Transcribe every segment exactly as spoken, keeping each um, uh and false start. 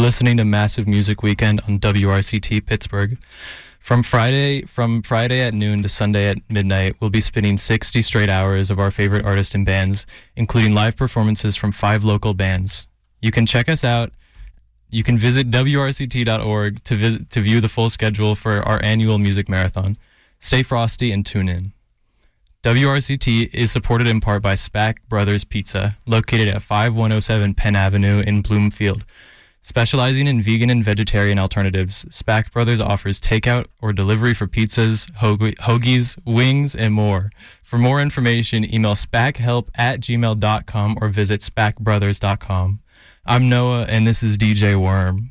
listening to Massive Music Weekend on W R C T Pittsburgh. From Friday from Friday at noon to Sunday at midnight, we'll be spinning sixty straight hours of our favorite artists and bands, including live performances from five local bands. You can check us out. You can visit W R C T dot org to visit to view the full schedule for our annual music marathon. Stay frosty and tune in. W R C T is supported in part by SPAC Brothers Pizza, located at five one oh seven Penn Avenue in Bloomfield. Specializing in vegan and vegetarian alternatives, SPAC Brothers offers takeout or delivery for pizzas, hoagie, hoagies, wings, and more. For more information, email spachelp at gmail dot com or visit spac brothers dot com. I'm Noah, and this is D J Worm.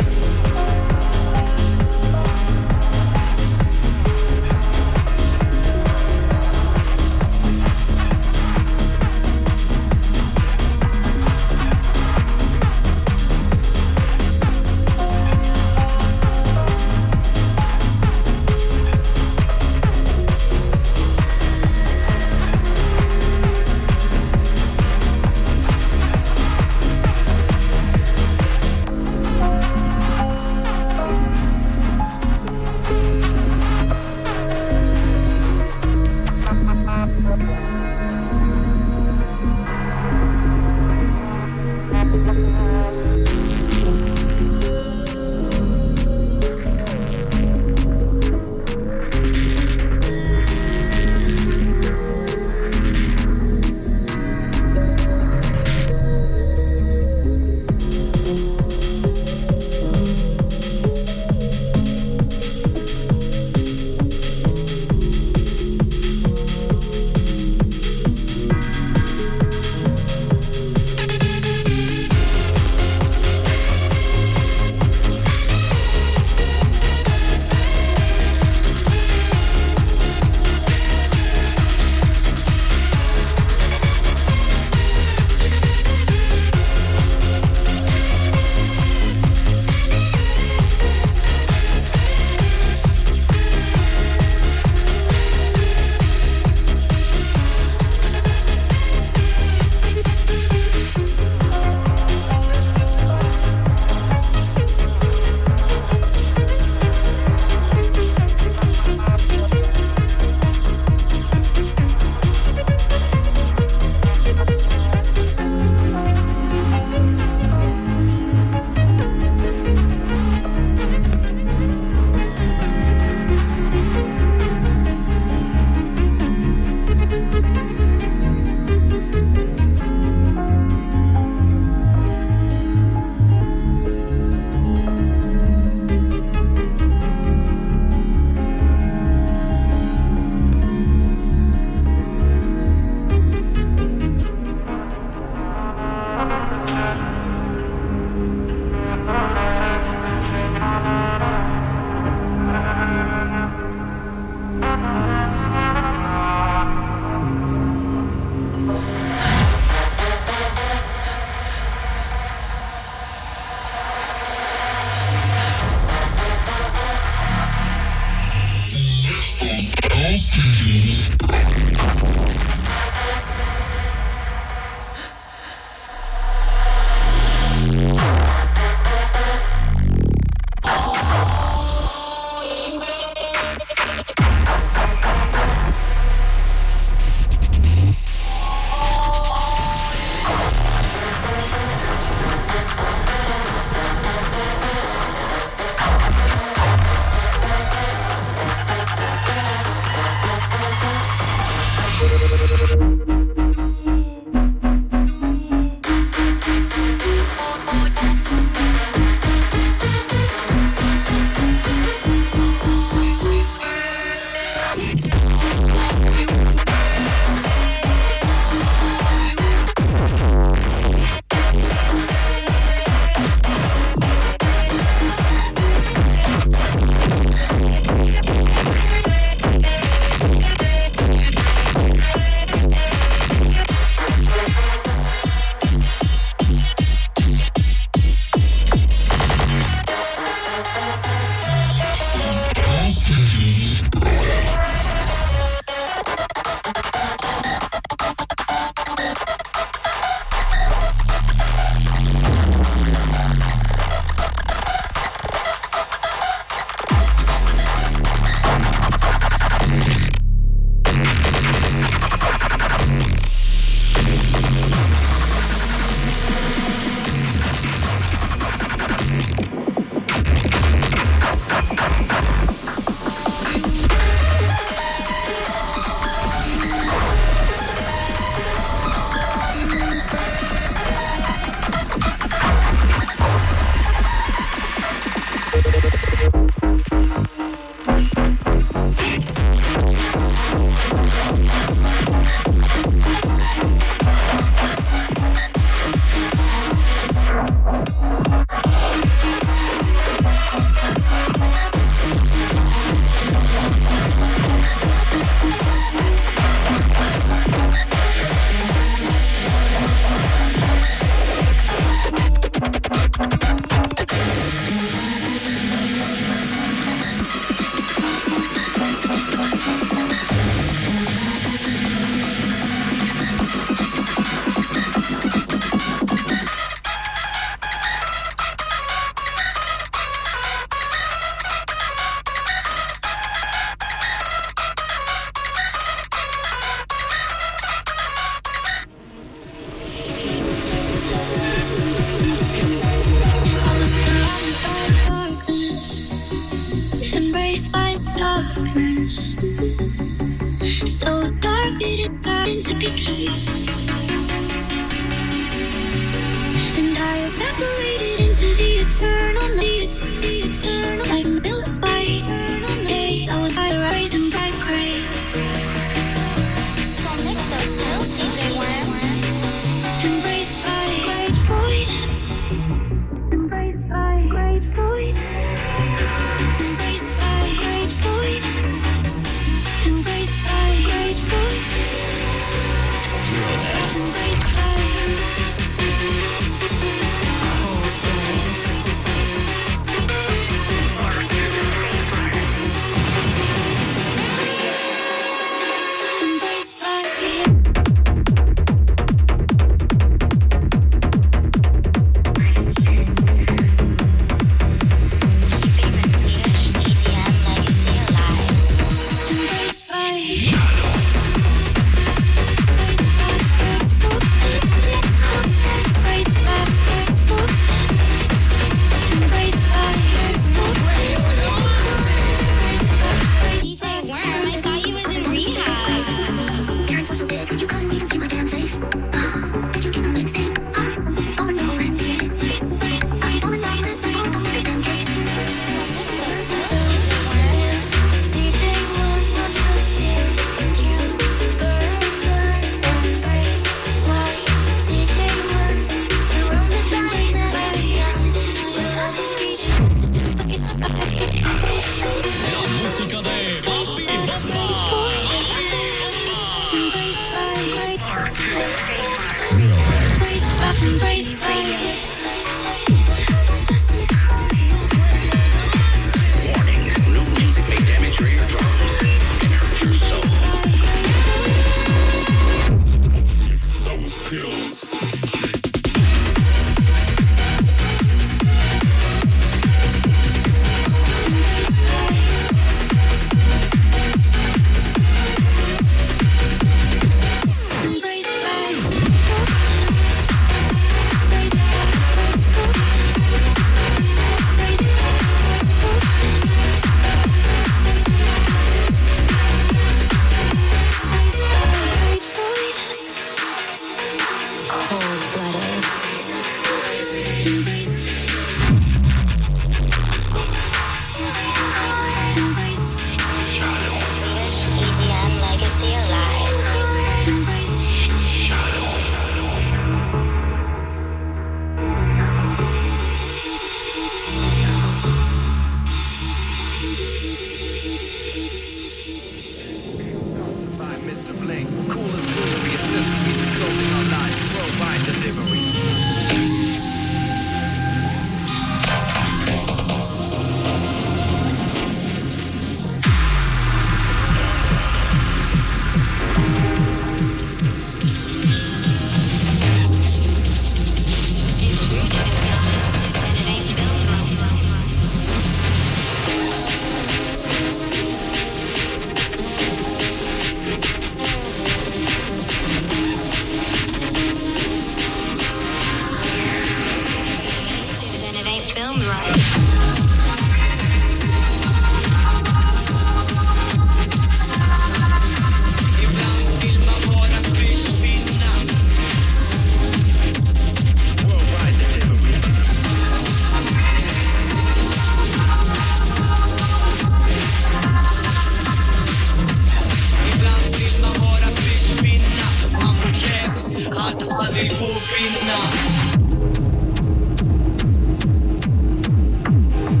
We'll be right back.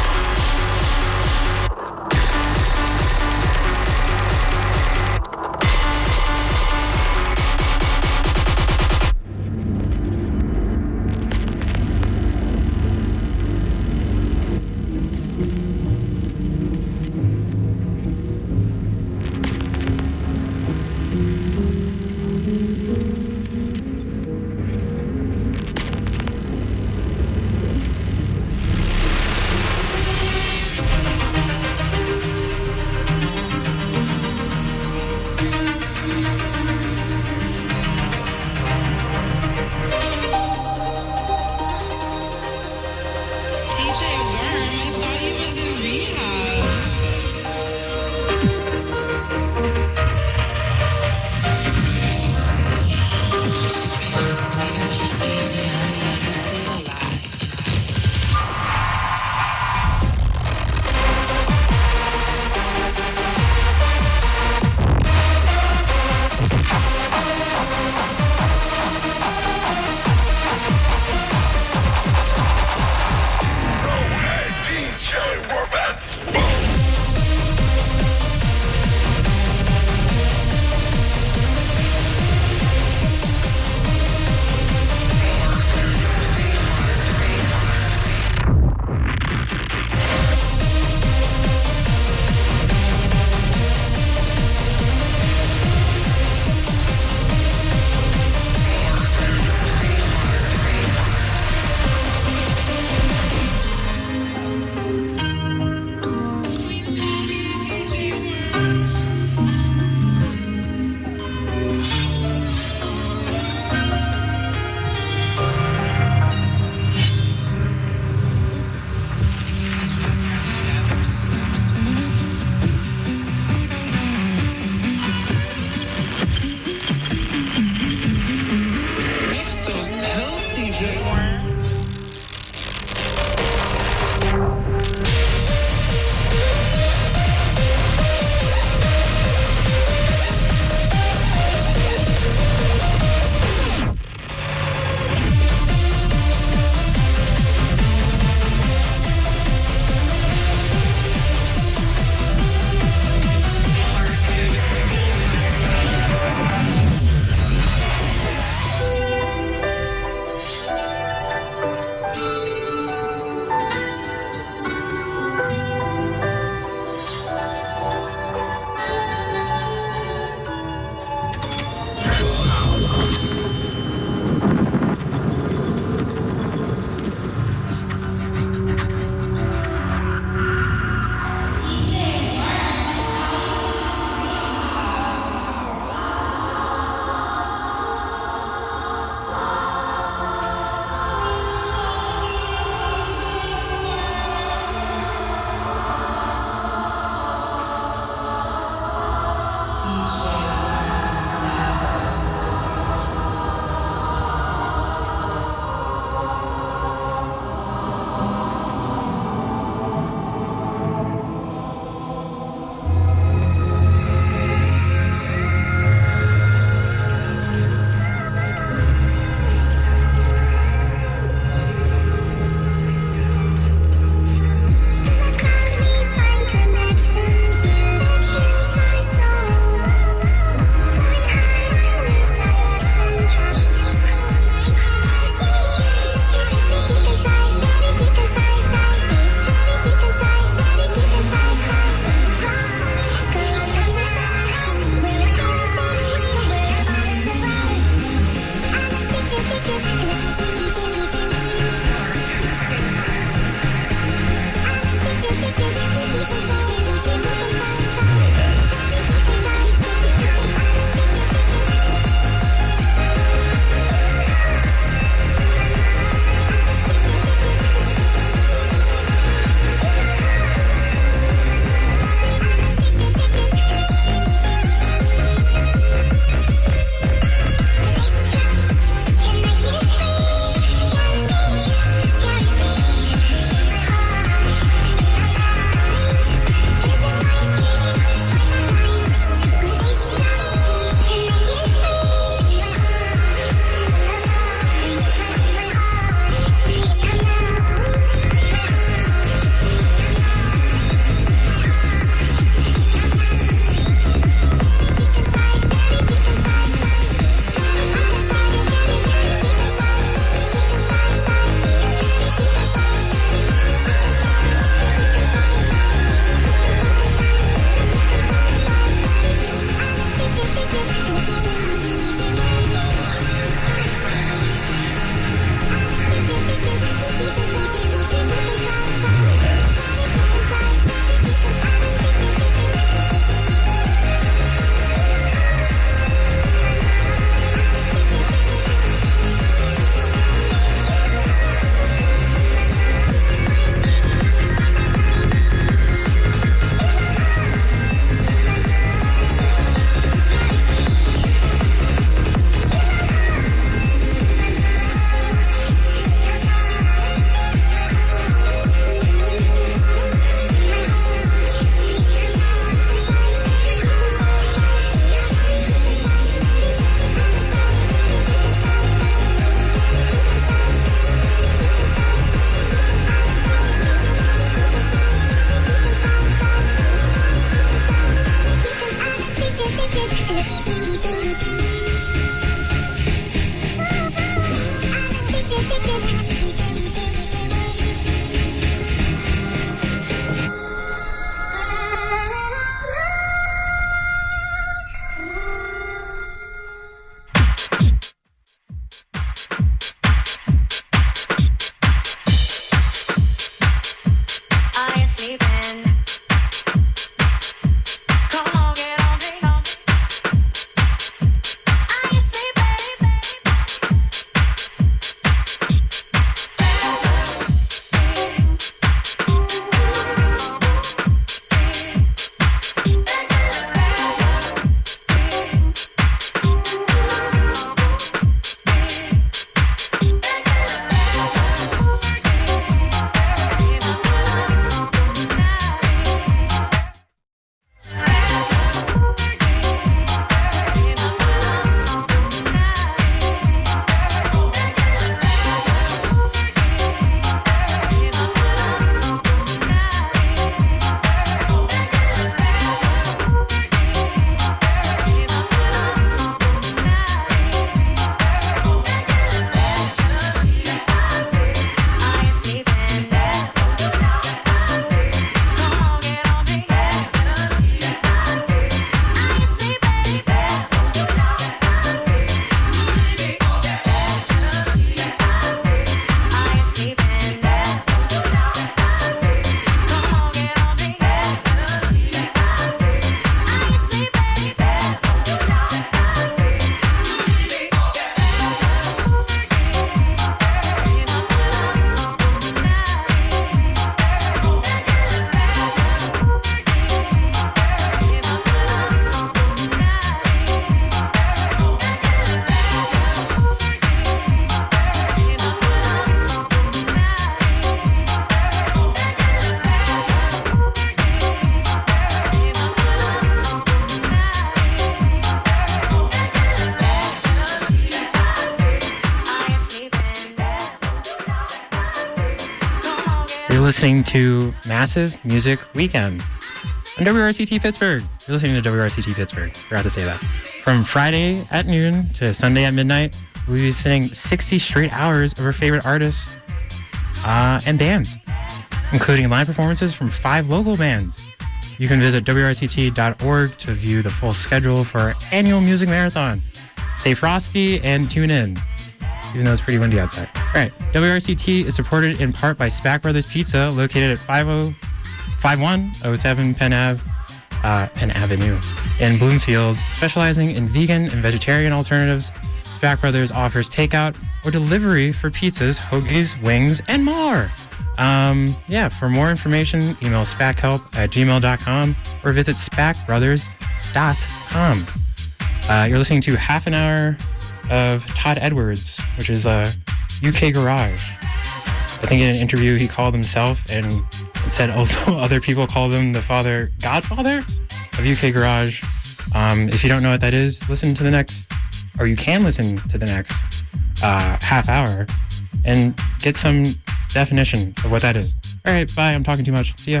You're listening to Massive Music Weekend on W R C T Pittsburgh. You're listening to W R C T Pittsburgh. Forgot to say that. From Friday at noon to Sunday at midnight, we'll be singing sixty straight hours of our favorite artists uh, and bands, including live performances from five local bands. You can visit W R C T dot org to view the full schedule for our annual music marathon. Stay frosty and tune in, even though it's pretty windy outside. All right, W R C T is supported in part by Spack Brothers Pizza, located at five one oh seven Penn Ave, uh, Penn Avenue in Bloomfield. Specializing in vegan and vegetarian alternatives, Spack Brothers offers takeout or delivery for pizzas, hoagies, wings, and more. Um, yeah, for more information, email spackhelp at gmail dot com or visit spack brothers dot com. Uh, you're listening to half an hour of Todd Edwards, which is uh, U K Garage. I think in an interview he called himself and, and said also other people call him the father, godfather of U K Garage. Um, if you don't know what that is, listen to the next, or you can listen to the next uh, half hour and get some definition of what that is. All right, bye. I'm talking too much. See ya.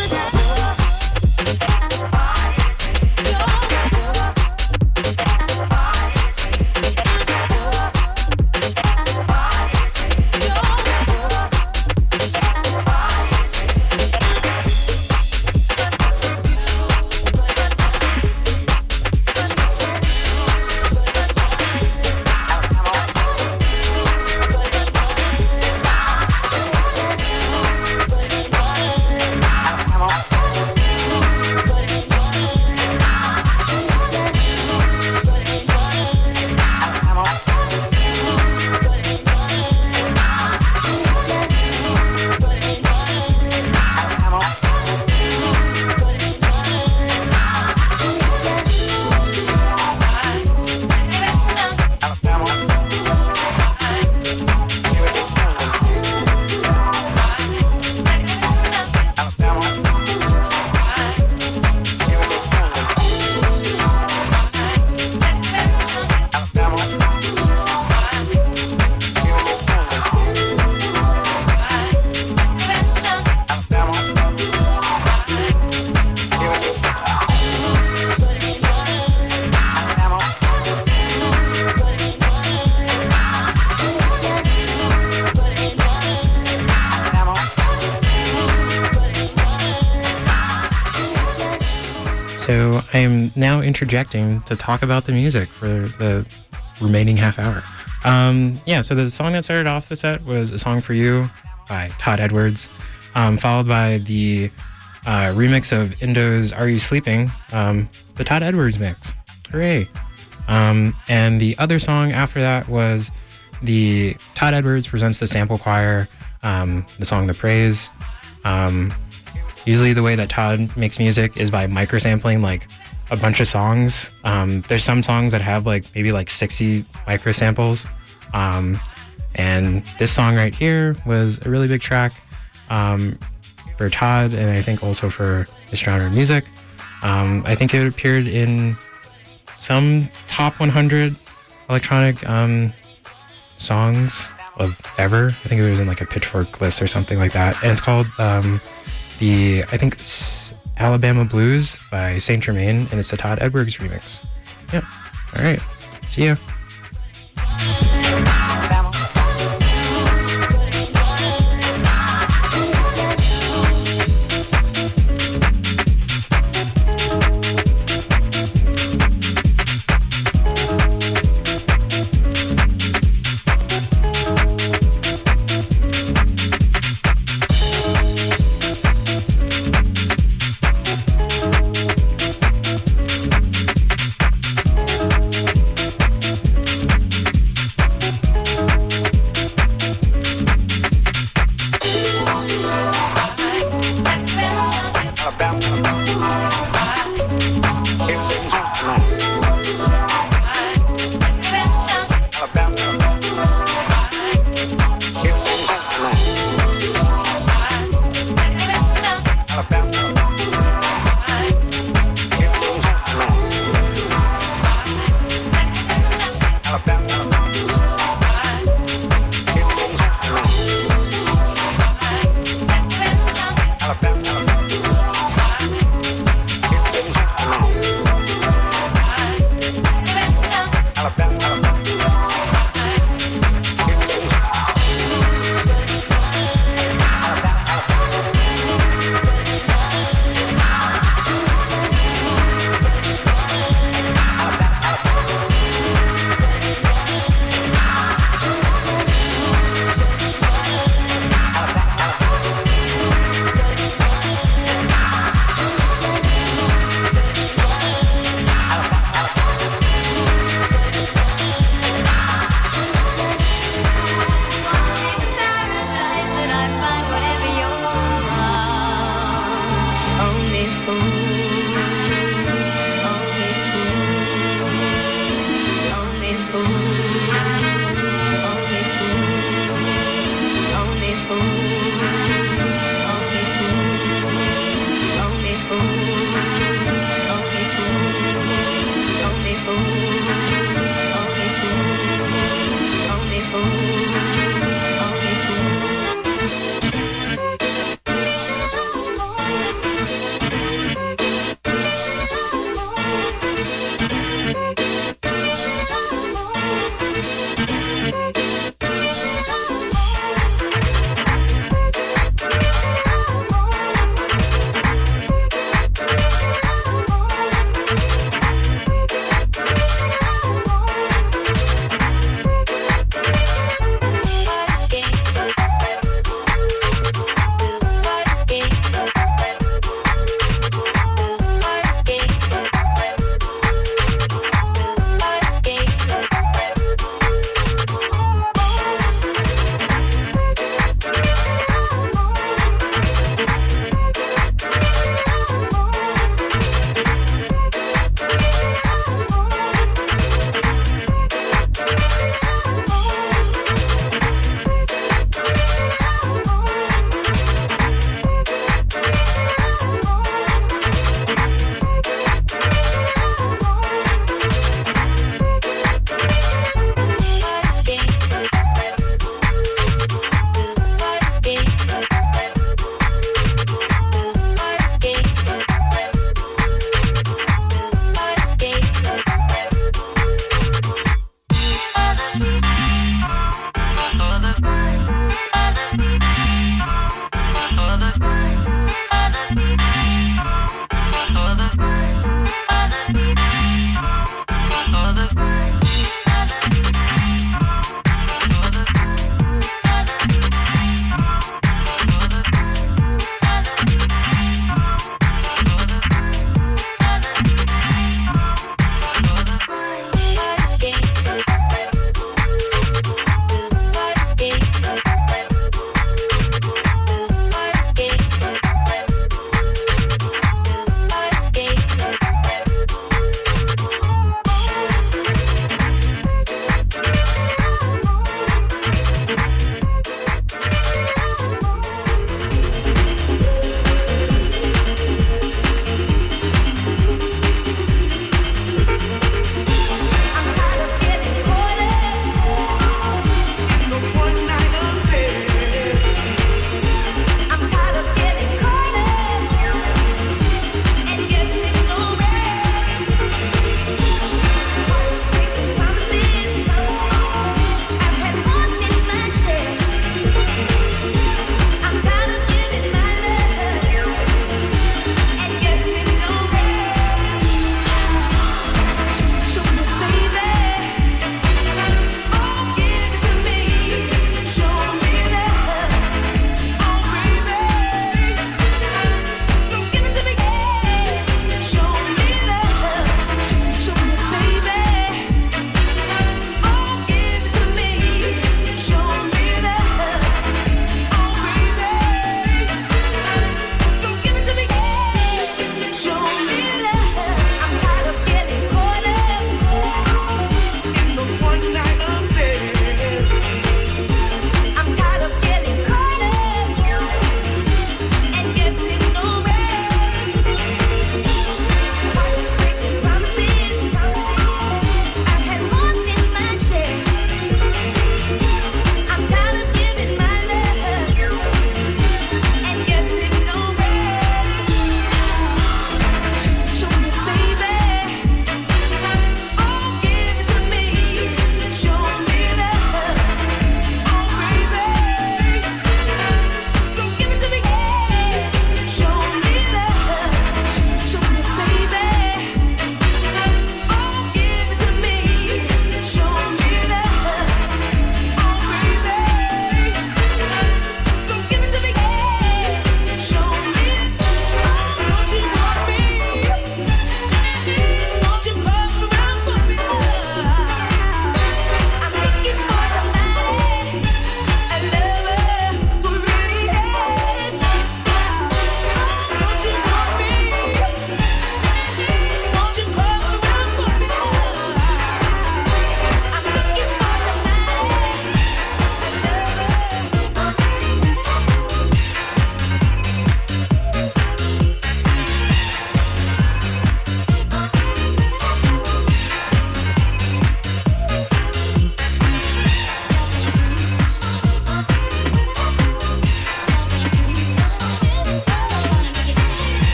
So I'm now interjecting to talk about the music for the remaining half hour. Um, yeah, so the song that started off the set was A Song for You by Todd Edwards, um, followed by the uh, remix of Indo's Are You Sleeping, um, the Todd Edwards mix. Hooray. Um, and the other song after that was the Todd Edwards Presents the Sample Choir, um, the song The Praise. Um, usually the way that Todd makes music is by microsampling like a bunch of songs. Um, there's some songs that have like maybe like sixty microsamples. Um, and this song right here was a really big track um, for Todd, and I think also for this genre of music. Um, I think it appeared in some top one hundred electronic um, songs of ever. I think it was in like a Pitchfork list or something like that. And it's called um, the, I think it's Alabama Blues by Saint Germain, and it's the Todd Edwards remix. Yep. All right. See ya.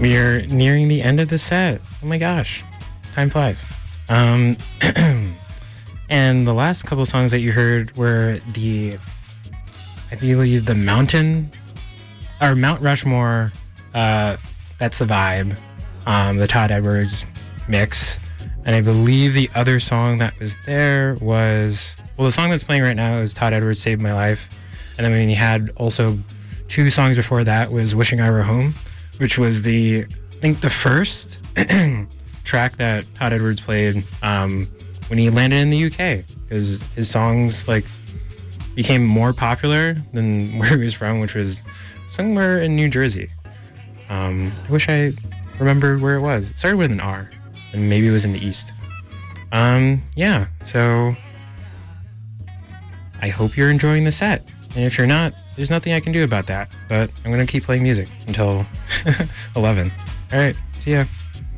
we are nearing the end of the set. Oh my gosh, time flies. Um, and the last couple songs that you heard were the, I believe, the Mountain, or Mount Rushmore, uh, That's the Vibe, um, the Todd Edwards mix. And I believe the other song that was there was, well, the song that's playing right now is Todd Edwards' Saved My Life. And then when you had also two songs before that was Wishing I Were Home, which was the, I think the first track that Todd Edwards played um, when he landed in the U K, because his songs like became more popular than where he was from, which was somewhere in New Jersey. Um, I wish I remembered where it was. It started with an R, and maybe it was in the East. Um, yeah, so I hope you're enjoying the set. And if you're not, there's nothing I can do about that. But I'm going to keep playing music until eleven. All right, see ya.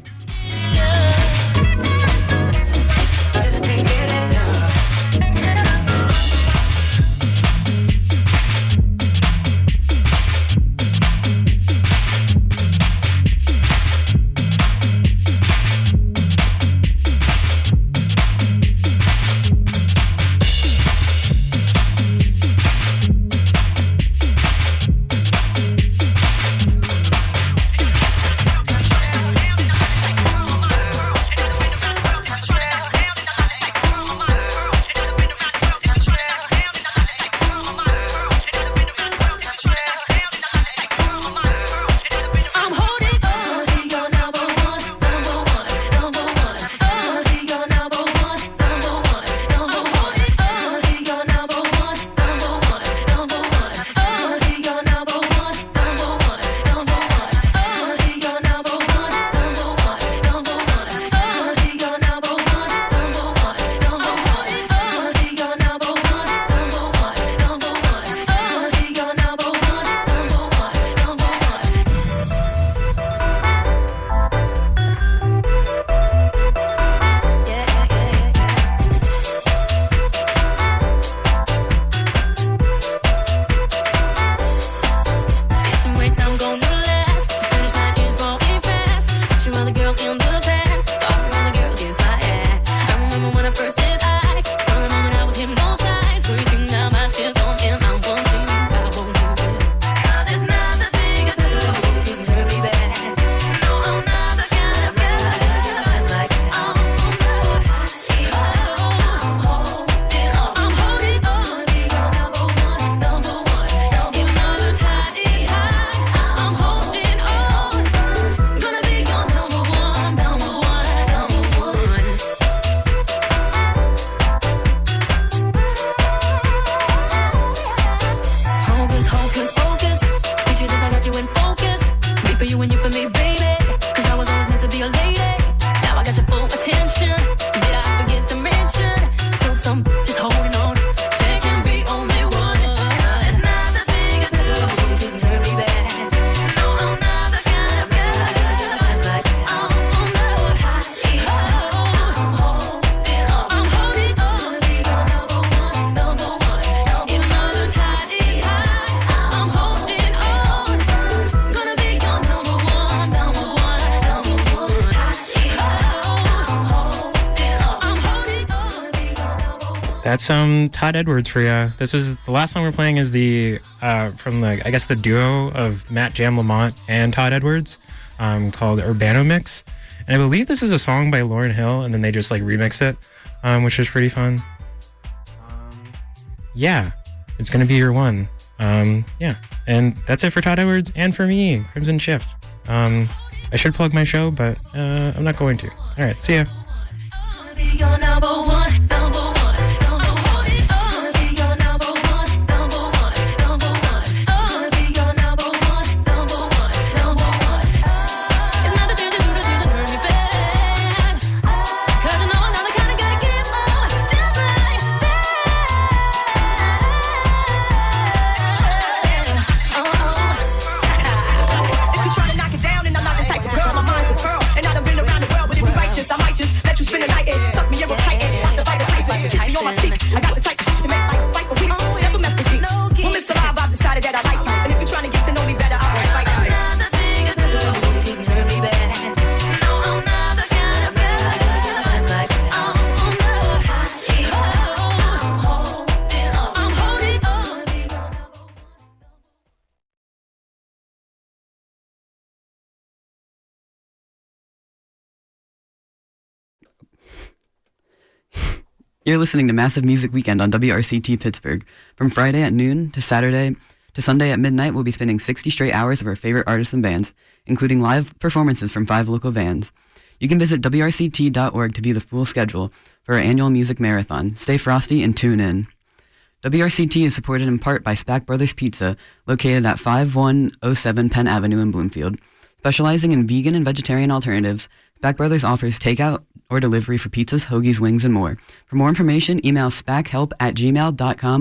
That's um Todd Edwards for you. This is the last song we're playing is the uh, from the I guess the duo of Matt Jam Lamont and Todd Edwards, um, called Urbano Mix, and I believe this is a song by Lauryn Hill, and then they just like remix it, um, which is pretty fun. Um, yeah, it's gonna be your one. Um, yeah, and that's it for Todd Edwards and for me, Crimson Shift. Um, I should plug my show, but uh, I'm not going to. All right, see ya. I might just let you spend the night and tuck me in real tight and You're listening to Massive Music Weekend on W R C T Pittsburgh. From Friday at noon to Saturday to Sunday at midnight, we'll be spinning sixty straight hours of our favorite artists and bands, including live performances from five local bands. You can visit W R C T dot org to view the full schedule for our annual music marathon. Stay frosty and tune in. W R C T is supported in part by Spack Brothers Pizza, located at five one oh seven Penn Avenue in Bloomfield. Specializing in vegan and vegetarian alternatives, Spack Brothers offers takeout or delivery for pizzas, hoagies, wings, and more. For more information, email spackhelp at gmail dot com